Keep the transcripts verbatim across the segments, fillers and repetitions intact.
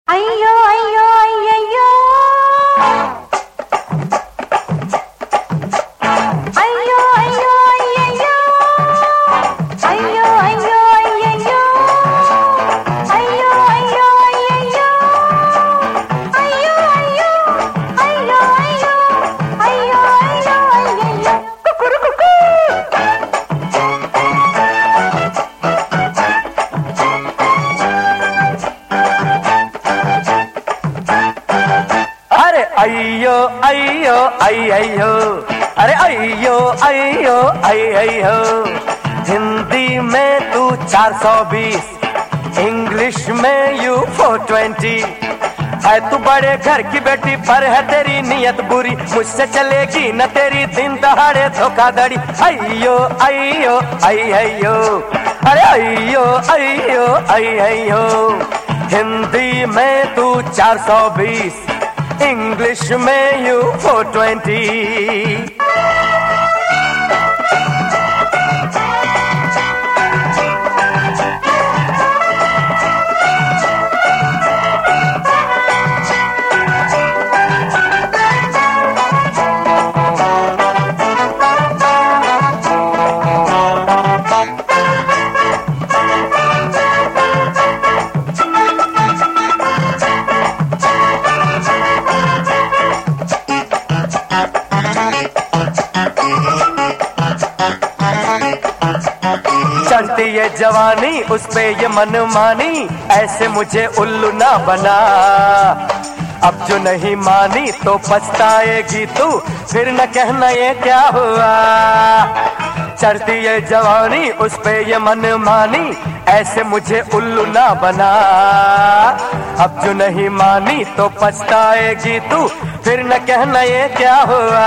अय्यो अय्यो अय्यो अय्यो अय्यो अय्यो अय्यो अय्यो अय्यो अय्यो अय्यो अय्यो अय्यो अय्यो अय्यो अय्यो अय्यो अय्यो कुकुरुकुकु। अरे अय्यो अय्यो अय्यो, अरे अय्यो अय्यो अय्यो। हिंदी में तू चार सौ बीस, इंग्लिश में यू फोर ट्वेंटी। है तू बड़े घर की बेटी पर है तेरी नीयत बुरी, मुझसे चलेगी न तेरी दिन दहाड़े धोखाधड़ी। अय्यो अय्यो अय्यो, अरे अय्यो अय्यो अय्यो। हिंदी में तू चार सौ बीस, इंग्लिश में यू फोर ट्वेंटी। चढ़ती ये जवानी उस पे ये मनमानी, ऐसे मुझे उल्लू ना बना। अब जो नहीं मानी तो पछताएगी तू, फिर न कहना ये क्या हुआ। चढ़ती ये जवानी उस पे ये मनमानी, ऐसे मुझे उल्लू ना बना। अब जो नहीं मानी तो पछताएगी तू, फिर न कहना ये क्या हुआ।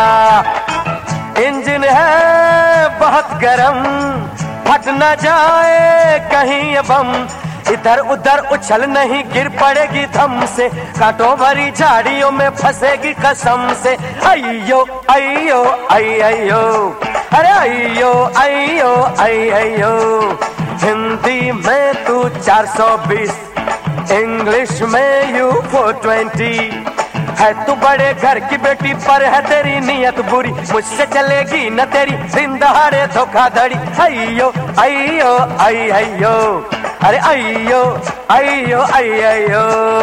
इंजन है बहुत गरम, फट न जाए कहीं ये बम। इधर उधर उछल नहीं गिर पड़ेगी धम से, कांटों भरी झाड़ियों में फंसेगी कसम से। अय्यो अय्यो अय्यो, अरे अय्यो अय्यो अय्यो। हिंदी में तू चार सौ बीस, इंग्लिश में यू फोर ट्वेंटी। है तू बड़े घर की बेटी पर है तेरी नीयत बुरी, मुझसे चलेगी न तेरी दिन दहाड़े धोखाधड़ी। अय्यो अय्यो अय्यो, अरे अय्यो अय्यो अय्यो।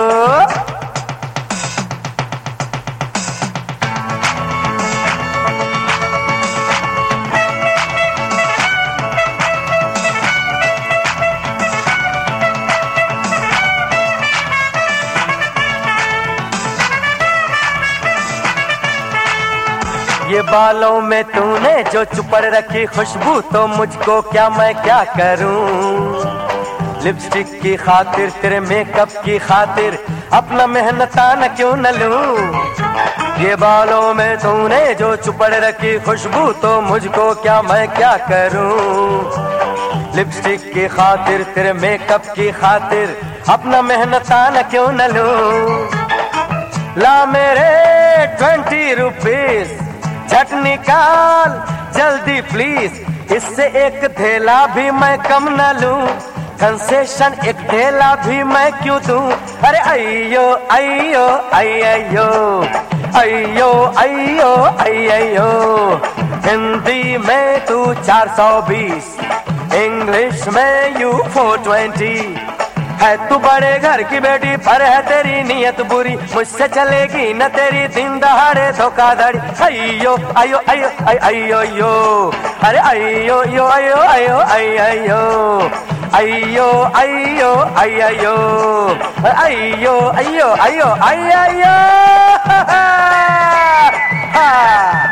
ये बालों में तूने जो चुपड़ रखी खुशबू, तो मुझको क्या मैं क्या करूं। लिपस्टिक की खातिर तेरे मेकअप की खातिर अपना मेहनताना क्यों न लूं। ये बालों में तूने जो चुपड़ रखी खुशबू, तो मुझको क्या मैं क्या करूं। लिपस्टिक की खातिर तेरे मेकअप की खातिर अपना मेहनताना क्यों न लूं। ला मेरे ट्वेंटी रुपीस झट निकाल जल्दी प्लीज, इससे एक थैला भी मैं कम न लूं। कंसेशन एक थैला भी मैं क्यों दूं। अरे अय्यो अय्यो अय्यो, अय्यो अय्यो अय्यो। हिंदी में तू चार सौ बीस, इंग्लिश में यू फोर ट्वेंटी। है तू बड़े घर की बेटी पर है तेरी नीयत बुरी, मुझसे चलेगी न तेरी दिन दहाड़े धोखाधड़ी। अय्यो अय्यो अय्यो अय्यो यो, अरे अय्यो यो अय्यो अय्यो अय्यो। अय्यो अय्यो अय्यो, अय्यो अय्यो अय्यो अय्यो।